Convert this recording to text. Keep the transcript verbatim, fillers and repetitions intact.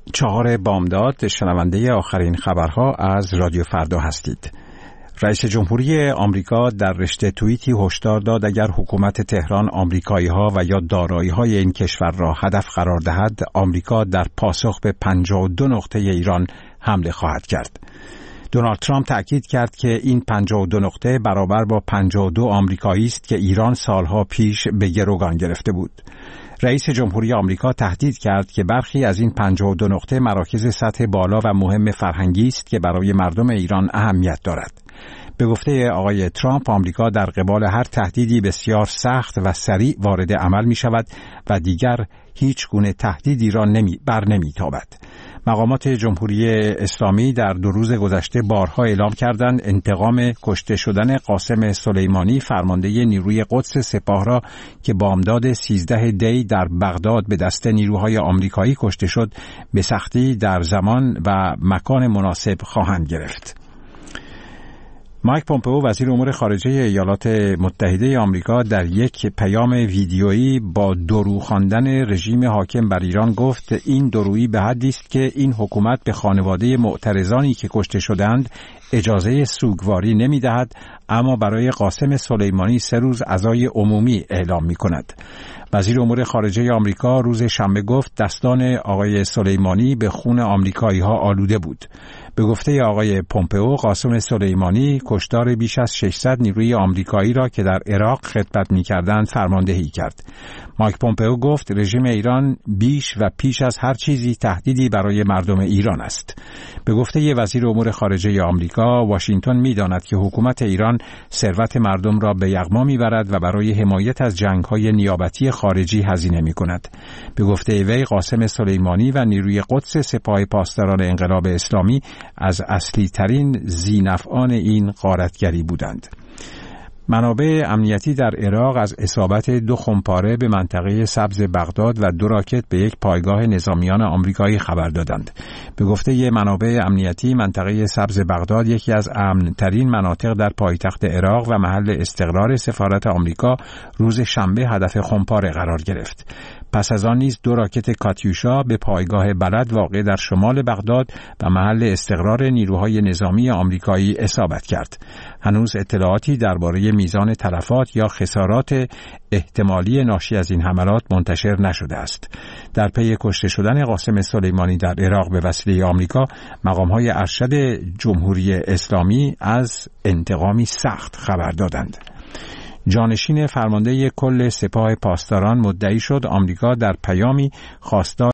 چهار بامداد شنونده آخرین خبرها از رادیو فردا هستید. رئیس جمهوری آمریکا در رشته توییتی هشدار داد اگر حکومت تهران آمریکایی‌ها و یا دارایی‌های این کشور را هدف قرار دهد، آمریکا در پاسخ به پنجاه و دو نقطه ایران حمله خواهد کرد. دونالد ترامپ تأکید کرد که این پنجاه و دو نقطه برابر با پنجاه و دو آمریکایی است که ایران سالها پیش به گروگان گرفته بود. رئیس جمهوری آمریکا تهدید کرد که برخی از این پنجاه و دو نقطه مراکز سطح بالا و مهم فرهنگی است که برای مردم ایران اهمیت دارد. به گفته آقای ترامپ، آمریکا در قبال هر تهدیدی بسیار سخت و سریع وارد عمل می شود و دیگر هیچ گونه تهدیدی را نمی بر نمی تابد. مقامات جمهوری اسلامی در دو روز گذشته بارها اعلام کردند انتقام کشته شدن قاسم سلیمانی، فرمانده نیروی قدس سپاه را که بامداد سیزده دی در بغداد به دست نیروهای آمریکایی کشته شد، به سختی در زمان و مکان مناسب خواهند گرفت. مایک پومپئو وزیر امور خارجه ایالات متحده آمریکا در یک پیام ویدیویی با دورو خواندن رژیم حاکم بر ایران گفت این دورویی به حدی است که این حکومت به خانواده معترضانی که کشته شدند اجازه سوگواری نمی‌دهد، اما برای قاسم سلیمانی سه روز عزای عمومی اعلام می‌کند. وزیر امور خارجه آمریکا روز شنبه گفت دستان آقای سلیمانی به خون آمریکایی‌ها آلوده بود. به گفته آقای پومپئو، قاسم سلیمانی کشتار بیش از ششصد نیروی آمریکایی را که در عراق خدمت می‌کردند فرماندهی کرد. مایک پومپئو گفت رژیم ایران بیش و پیش از هر چیزی تهدیدی برای مردم ایران است. به گفته وزیر امور خارجه آمریکا، واشنگتن می‌داند که حکومت ایران ثروت مردم را به یغما می‌برد و برای حمایت از جنگ‌های نیابتی خارجی هزینه می‌کند. به گفته وی، قاسم سلیمانی و نیروی قدس سپاه پاسداران انقلاب اسلامی از اصلی ترین ذینفعان این غارتگری بودند. منابع امنیتی در عراق از اصابت دو خمپاره به منطقه سبز بغداد و دو راکت به یک پایگاه نظامیان آمریکایی خبر دادند. به گفته منابع امنیتی، منطقه سبز بغداد یکی از امن‌ترین مناطق در پایتخت عراق و محل استقرار سفارت آمریکا روز شنبه هدف خمپاره قرار گرفت. پس از آن نیز دو راکت کاتیوشا به پایگاه بلد واقع در شمال بغداد و محل استقرار نیروهای نظامی آمریکایی اصابت کرد. هنوز اطلاعاتی درباره میزان تلفات یا خسارات احتمالی ناشی از این حملات منتشر نشده است. در پی کشته شدن قاسم سلیمانی در عراق به وسیله آمریکا، مقام‌های ارشد جمهوری اسلامی از انتقامی سخت خبر دادند. جانشین فرمانده کل سپاه پاسداران مدعی شد آمریکا در پیامی خواستار